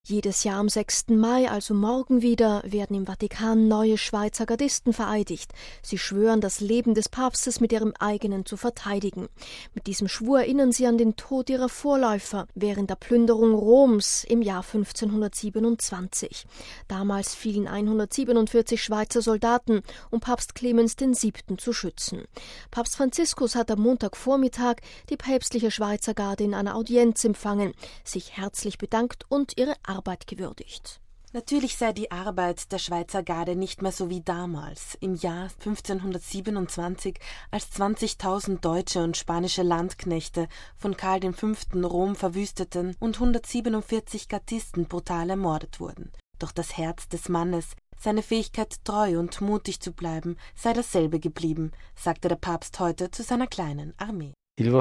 Jedes Jahr am 6. Mai, also morgen wieder, werden im Vatikan neue Schweizer Gardisten vereidigt. Sie schwören, das Leben des Papstes mit ihrem eigenen zu verteidigen. Mit diesem Schwur erinnern sie an den Tod ihrer Vorläufer während der Plünderung Roms im Jahr 1527. Damals fielen 147 Schweizer Soldaten, um Papst Clemens VII. Zu schützen. Papst Franziskus hat am Montagvormittag die päpstliche Schweizer Garde in einer Audienz empfangen, sich herzlich bedankt und ihre Arbeit gewürdigt. Natürlich sei die Arbeit der Schweizer Garde nicht mehr so wie damals, im Jahr 1527, als 20.000 deutsche und spanische Landknechte von Karl V. Rom verwüsteten und 147 Gardisten brutal ermordet wurden. Doch das Herz des Mannes, seine Fähigkeit, treu und mutig zu bleiben, sei dasselbe geblieben, sagte der Papst heute zu seiner kleinen Armee.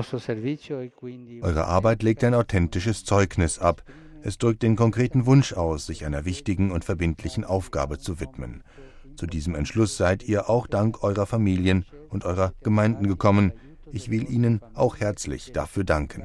Eure Arbeit legt ein authentisches Zeugnis ab. Es drückt den konkreten Wunsch aus, sich einer wichtigen und verbindlichen Aufgabe zu widmen. Zu diesem Entschluss seid ihr auch dank eurer Familien und eurer Gemeinden gekommen. Ich will Ihnen auch herzlich dafür danken.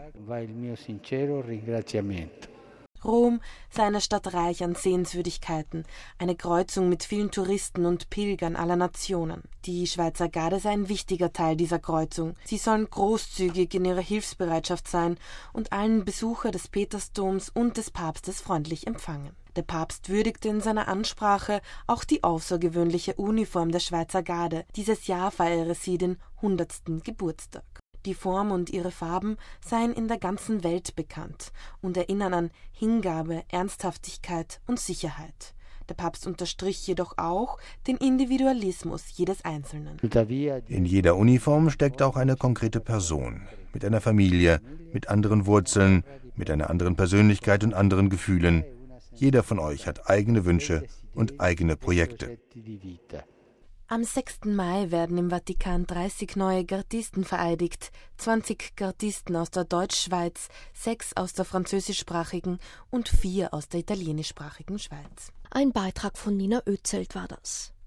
Rom sei eine Stadt reich an Sehenswürdigkeiten, eine Kreuzung mit vielen Touristen und Pilgern aller Nationen. Die Schweizer Garde sei ein wichtiger Teil dieser Kreuzung. Sie sollen großzügig in ihrer Hilfsbereitschaft sein und allen Besucher des Petersdoms und des Papstes freundlich empfangen. Der Papst würdigte in seiner Ansprache auch die außergewöhnliche Uniform der Schweizer Garde. Dieses Jahr feiere sie den 100. Geburtstag. Die Form und ihre Farben seien in der ganzen Welt bekannt und erinnern an Hingabe, Ernsthaftigkeit und Sicherheit. Der Papst unterstrich jedoch auch den Individualismus jedes Einzelnen. In jeder Uniform steckt auch eine konkrete Person, mit einer Familie, mit anderen Wurzeln, mit einer anderen Persönlichkeit und anderen Gefühlen. Jeder von euch hat eigene Wünsche und eigene Projekte. Am 6. Mai werden im Vatikan 30 neue Gardisten vereidigt, 20 Gardisten aus der Deutschschweiz, 6 aus der französischsprachigen und 4 aus der italienischsprachigen Schweiz. Ein Beitrag von Nina Özelt war das.